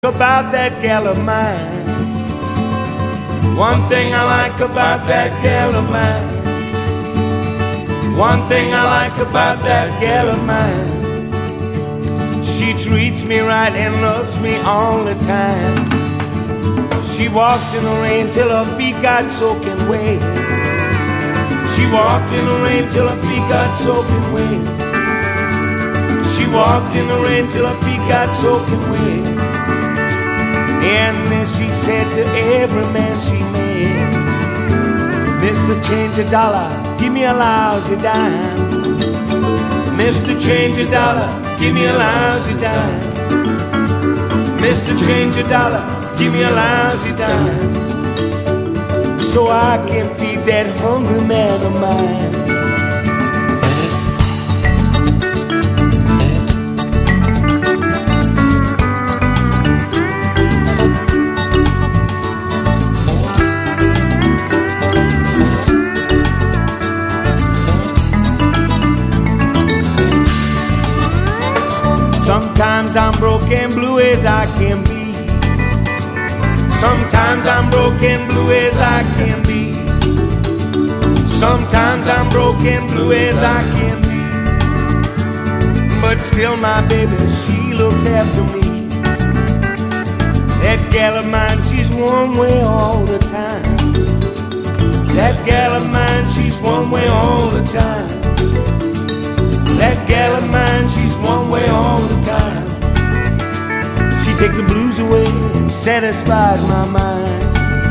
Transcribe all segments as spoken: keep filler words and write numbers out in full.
About that gal of mine. One thing I like about that gal of mine. One thing I like about that gal of mine. She treats me right and loves me all the time. She walked in the rain till her feet got soaking wet. She walked in the rain till her feet got soaking wet. She walked in the rain till her feet got soaking wet. And then she said to every man she met, Mister Change a dollar, give me a lousy dime. Mister Change a dollar, give me a lousy dime. Mister Change a dollar, give me a lousy dime. So I can feed that hungry man of mine. Sometimes I'm broken blue as I can be. Sometimes I'm broken blue as I can be. Sometimes I'm broken blue as I can be. But still my baby, she looks after me. That gal of mine, she's one way all the time. That gal of mine, she's one way all the time. That gal of mine, she's one way all the time. She take the blues away and satisfies my mind.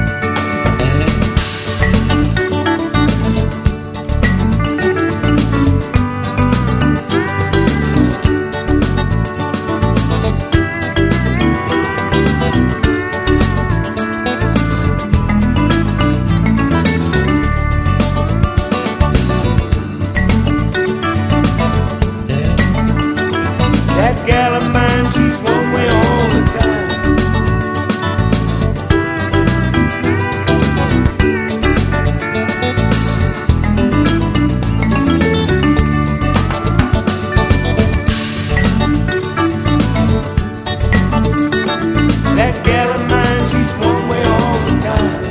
That gal of mine, she's one way all the time. That gal of mine, she's one way all the time.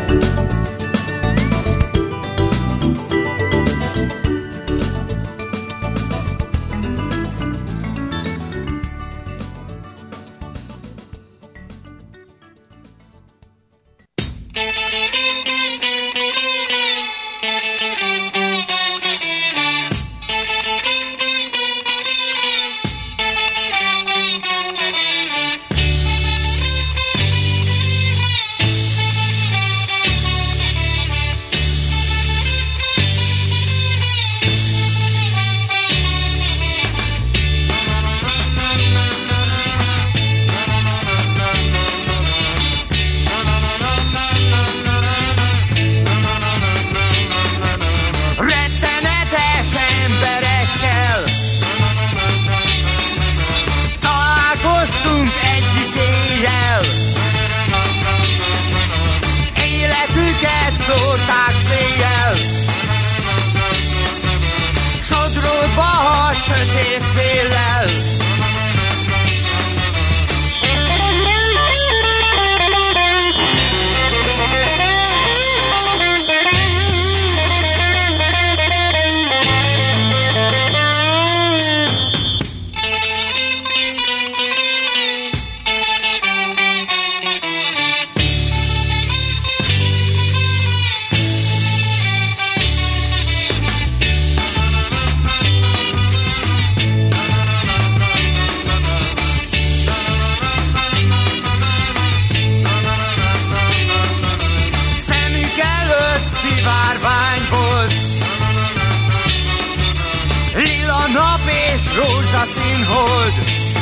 Rózsaszínhold,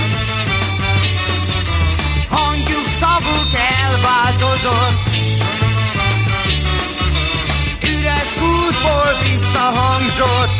hangjuk, szavuk elváltozott, üres kútból visszahangzott.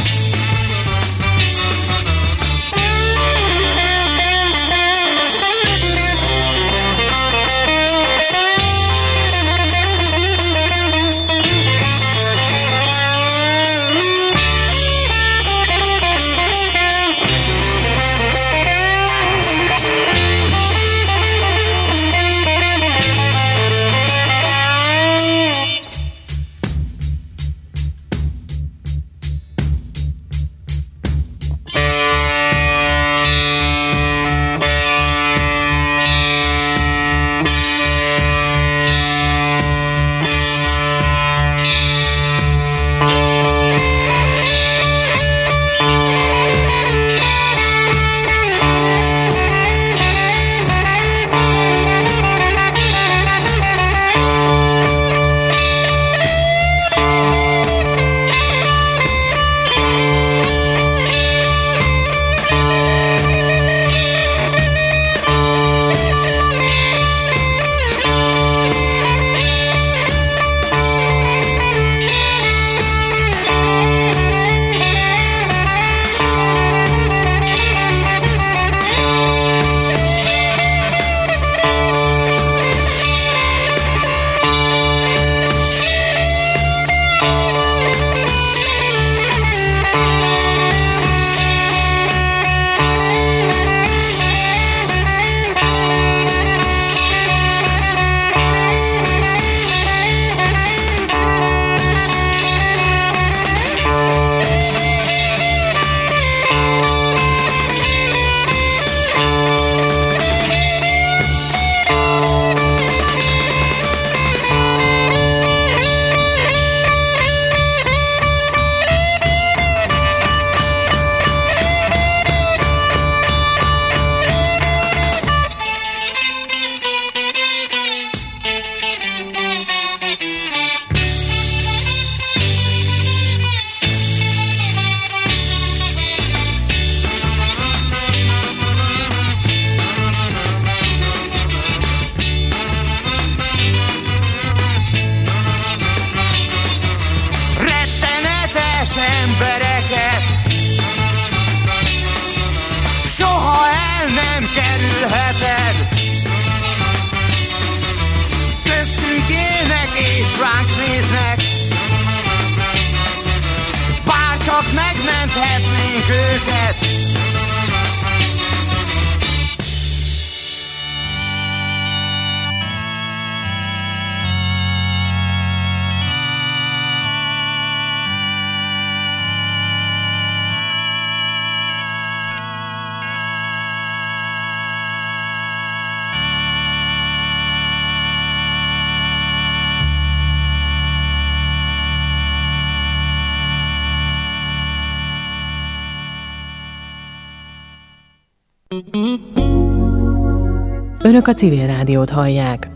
Önök a Civil Rádiót hallják.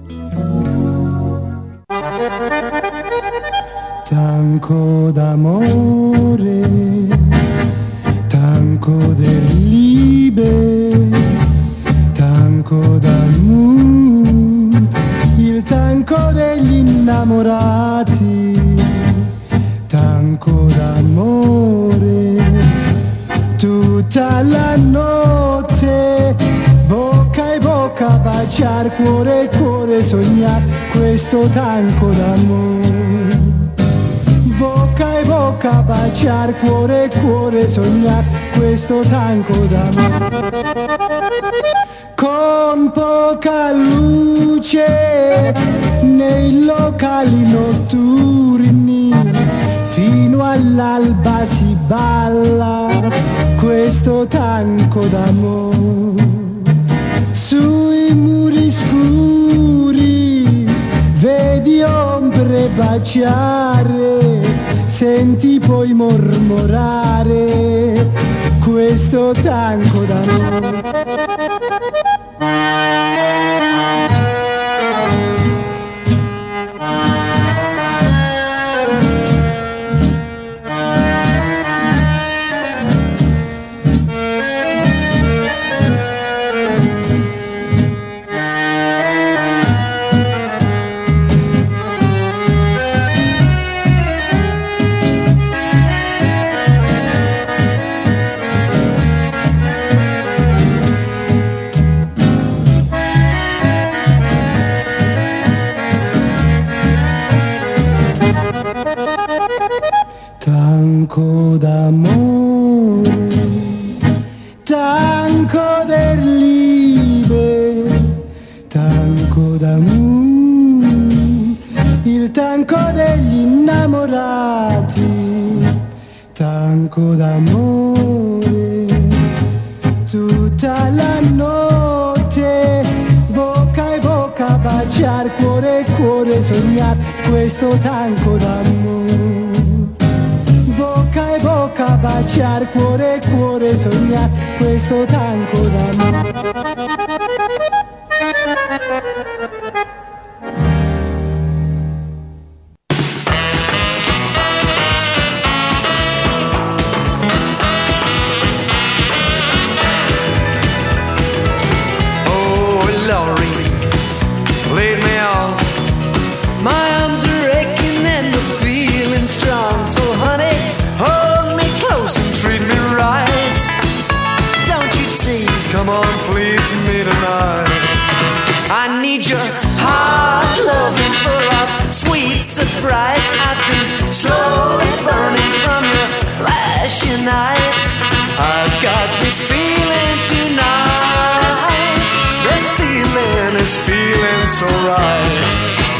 Tanco d'amore, tanco del libe, tanco d'amore, il tanco degli innamorati, tanco d'amore, tutta la notte, bocca e bocca, baciar, cuore e cuore, sognar questo tanco d'amore. Bocca e bocca, baciar, cuore e cuore, sognar questo tanco d'amore. Con poca luce nei locali notturni, fino all'alba si balla questo tanco d'amore. Sui muri scuri vedi ombre baciare, senti poi mormorare questo tanco d'amore. Tanco d'amore, tanco del libe, tanco d'amore, il tanco degli innamorati, tanco d'amore, tutta la notte, bocca e bocca, baciar, cuore e cuore, sognar questo tanco d'amore. Bocca e bocca, baciar, cuore e cuore, sognar questo tanco d'amore. Oh, Laurie, laid me off. My arms are aching and the feeling's strong. So honey, hold me close and treat me right. Don't you tease, come on, please me tonight. I need your hot loving full of sweet surprise. I've been slowly burning from your flashing eyes. I've got this feeling tonight. This feeling is feeling so right.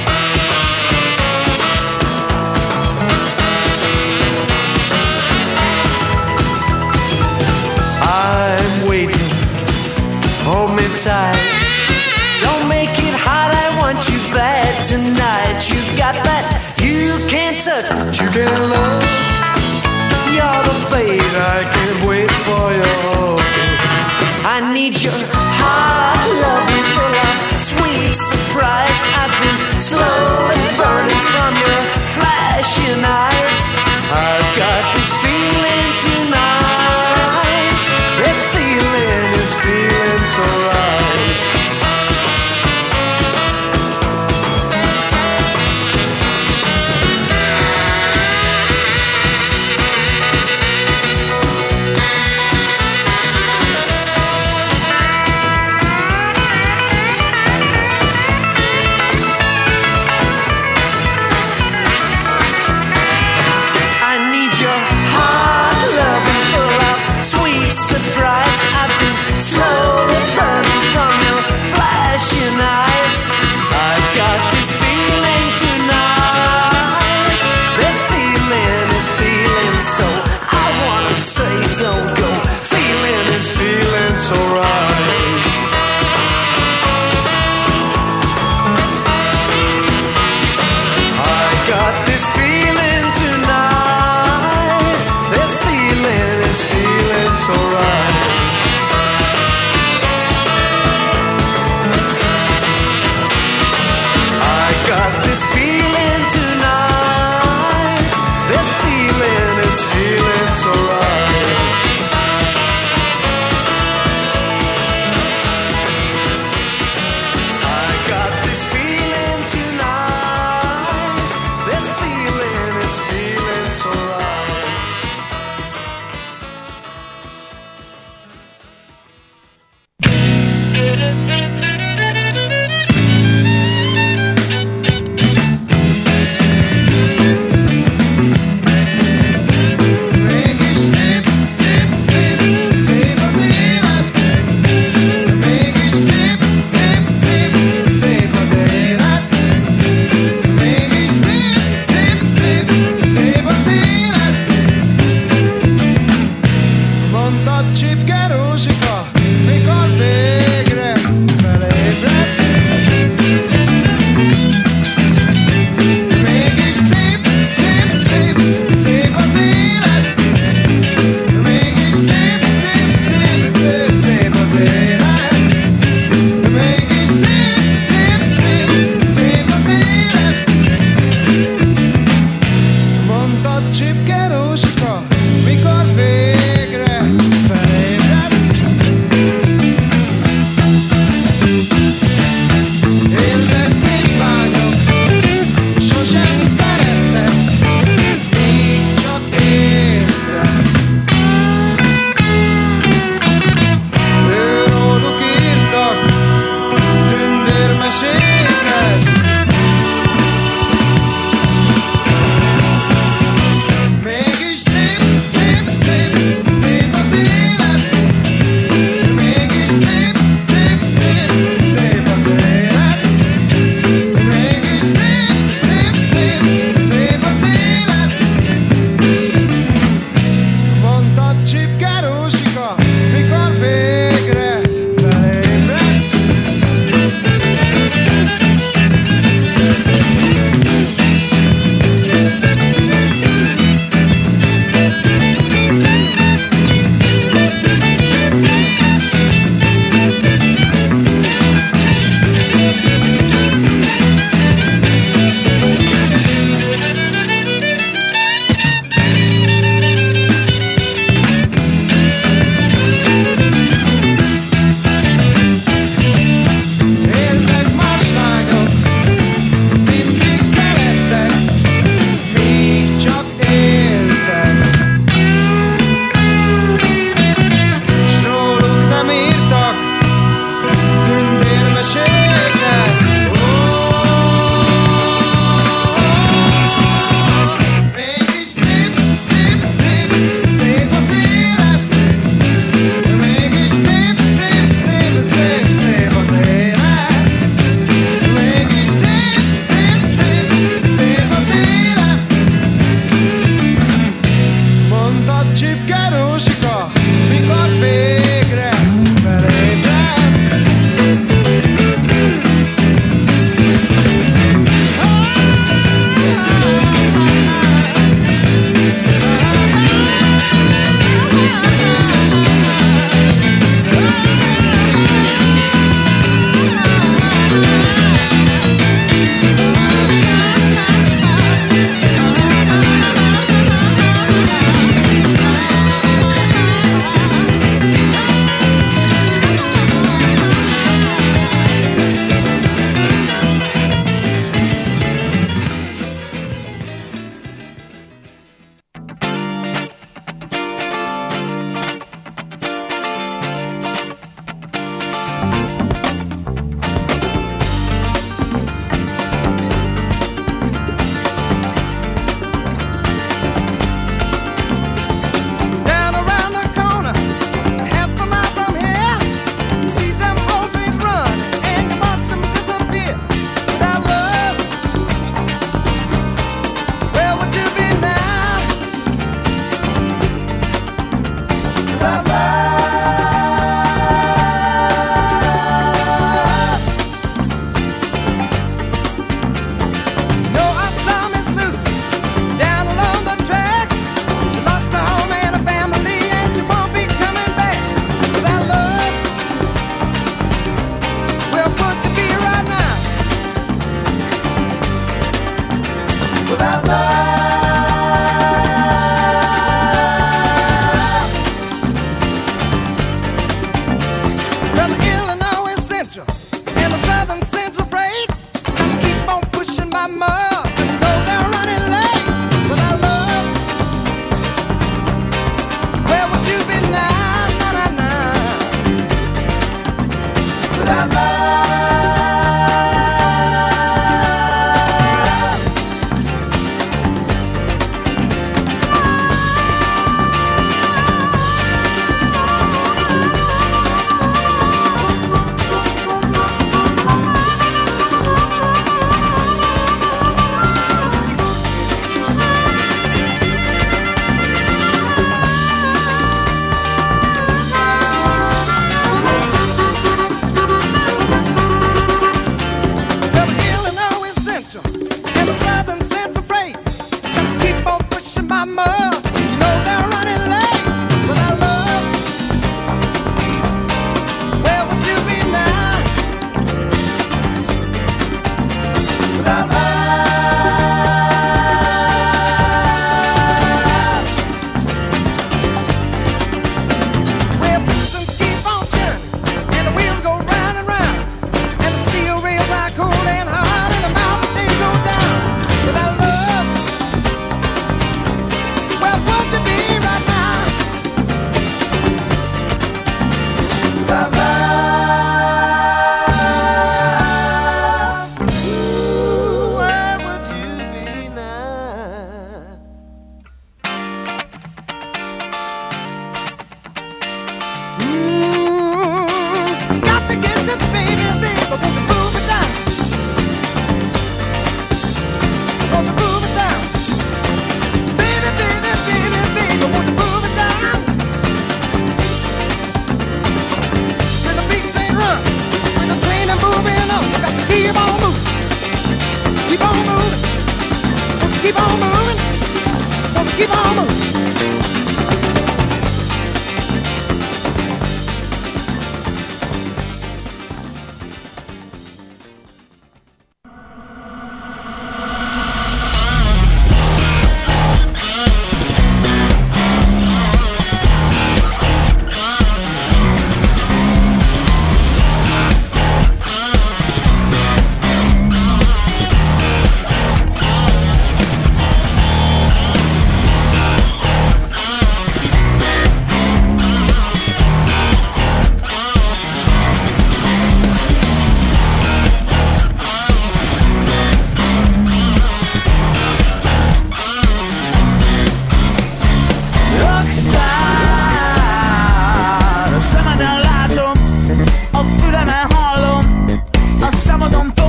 I'm waiting, hold me tight. Don't make it hot, I want you bad tonight. You got that you can't touch, but you can love. You're the bait, I can't wait for your hug. I need your hot loving full of sweet surprise. I've been slowly burning from your flashing eyes. I've got this feeling tonight. This feeling is feeling so right.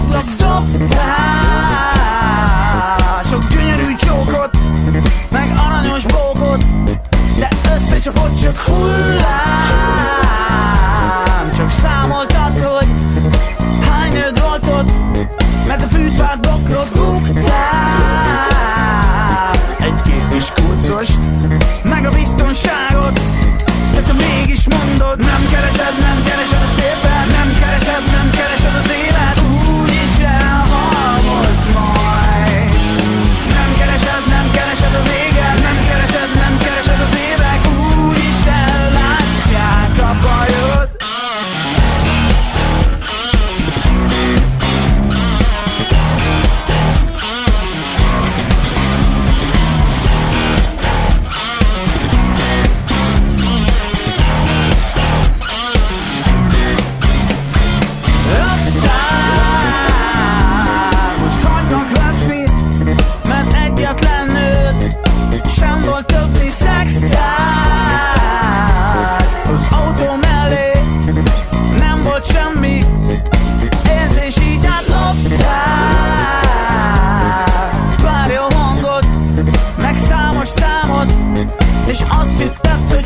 Foglak dobtál sok gyönyörű csókot, meg aranyos bókot, de összecsapott csak hullám. Csak számoltad, hogy hány nőd volt ott, mert a fűtvált bokrot buktál. Egy-két kis kurcost, meg a biztonságot, de te mégis mondod, nem keresed, nem keresed a szépet, nem keresed, nem keresed az élet, úgyis elhalmoz majd. Nem keresed, nem keresed a véget, nem keresed, nem keresed az évek, úgyis ellátják a bajod. Sem volt többi szextár az autó mellé, nem volt semmi érzés, így átloptál pár jó hangot, meg számos számot, és azt hitted, hogy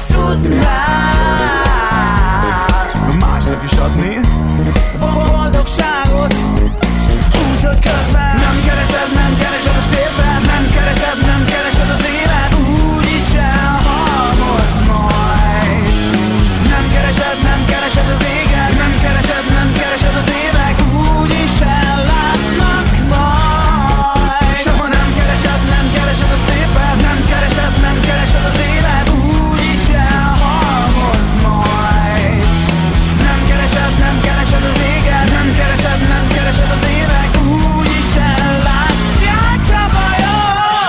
tudnál másnak is adni boldogságot, úgyhogy közben nem keresed, nem keresed a szépet, nem keresed, nem keresed az élet, úgyis elhalmoz majd. Nem keresed, nem keresed a véget, nem keresed, nem keresed az évek, úgyis ellátnak majd. Soha nem keresed, nem keresed a szépet, nem keresed, nem keresed az élet, úgyis elhalmoz majd. Nem keresed, nem keresed a véget, nem keresed, nem keresed az évek, úgyis ellátják a bajod.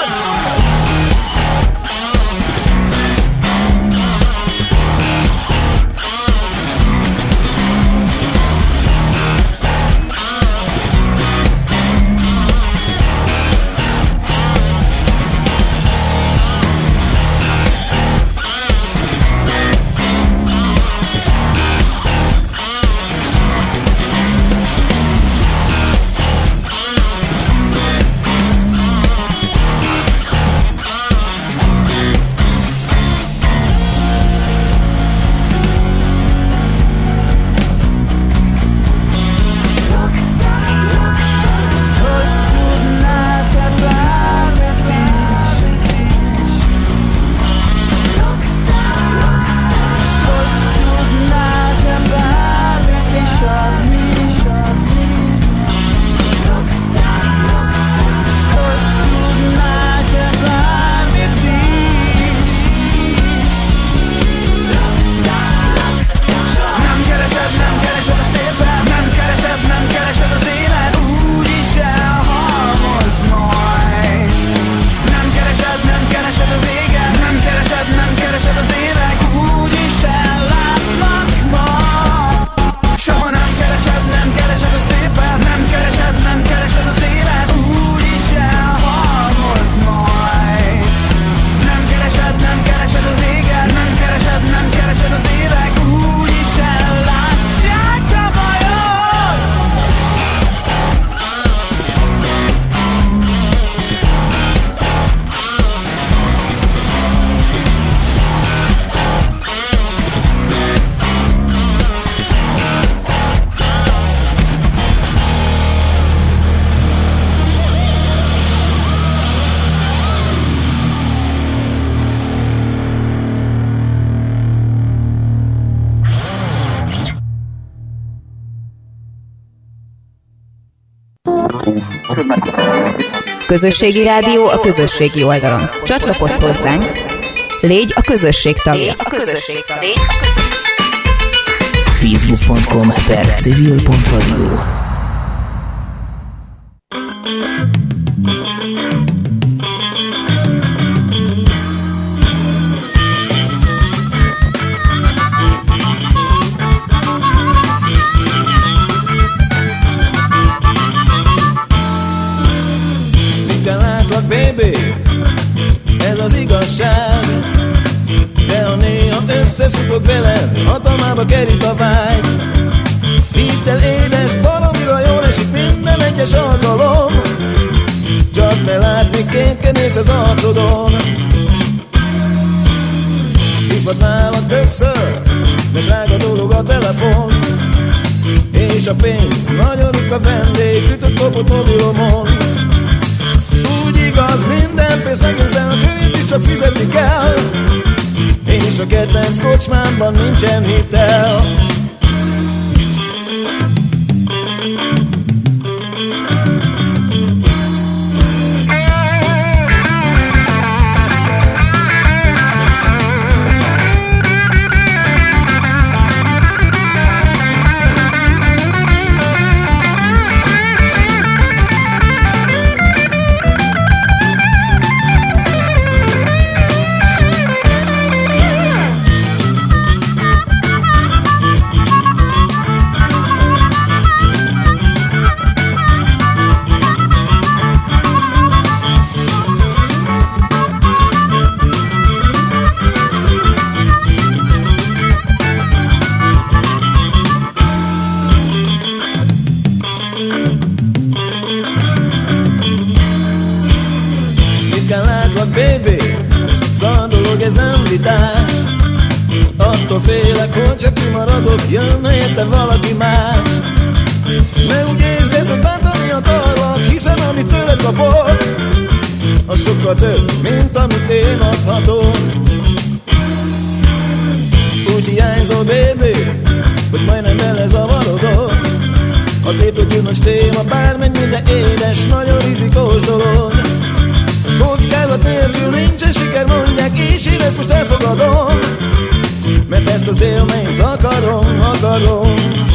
Közösségi rádió a közösségi oldalon. Csatlakozz hozzánk, légy a közösség tagja. Légy a közösség tagja. facebook pont com per civil pont radio. Baby, ez az igazság, de ha néha összefutok veled, hatalmába kerít a vágy. Hidd el, édes, baromira jól esik minden az arcodon. Hívhatnálak többször, de drága dolog a telefon. És a pénz nagyon ritka vendég, ütött kopott mobilomon. Úgy igaz, minden pénz megjössz, de a sörét is csak fizetni kell. És a kedvenc kocsmámban nincsen hitel. Ez nem vitás. Attól félek, hogy csak kimaradok, jönne érte valaki más. Ne úgy értsd, ezt a bántani akarlak, hiszen amit tőled kapok, az sokkal több, mint amit én adhatok. Úgy hiányzol, baby, hogy majdnem belezavarodok. A tétotűnös téma bármennyire édes, nagyon rizikós dolog. Kockázat nélkül nincsen siker, mondják, és én ezt most elfogadom. Mert ezt az élményt akarom, akarom.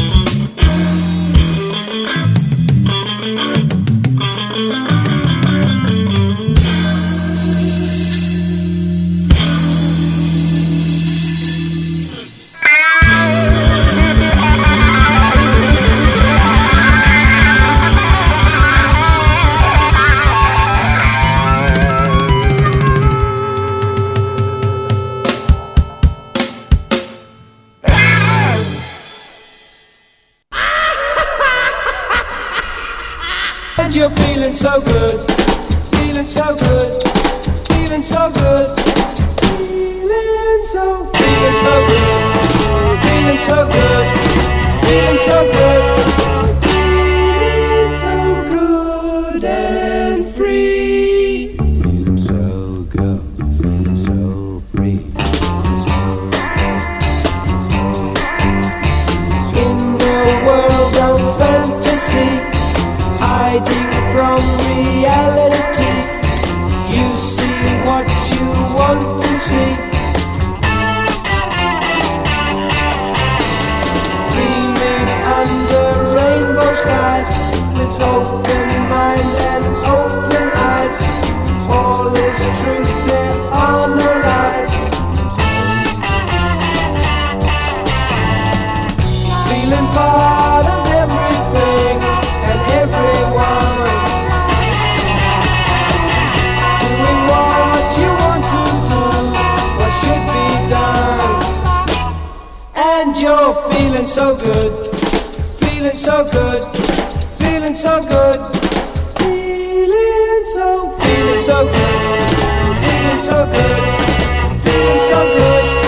You're feeling so good, feeling so good, feeling so good, feeling so, feeling so good, feeling so good, feeling so good, feeling so good and free. Feeling so good, feeling so free. In the world of fantasy, hiding from reality, you see what you want to see. Dreaming under rainbow skies, with open mind and open eyes. All is truth, there are no lies. Feeling part of everything and everyone, doing what you want to do, what should be done. And you're feeling so good, feeling so good, feeling so good, feeling so, feeling so good, feeling so good, feeling so good.